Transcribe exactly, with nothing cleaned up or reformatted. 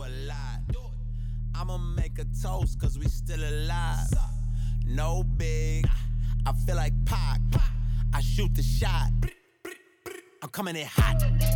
a lot. I'ma make a toast, cause we still alive. No big, I feel like Pac. I shoot the shot. I'm coming in hot.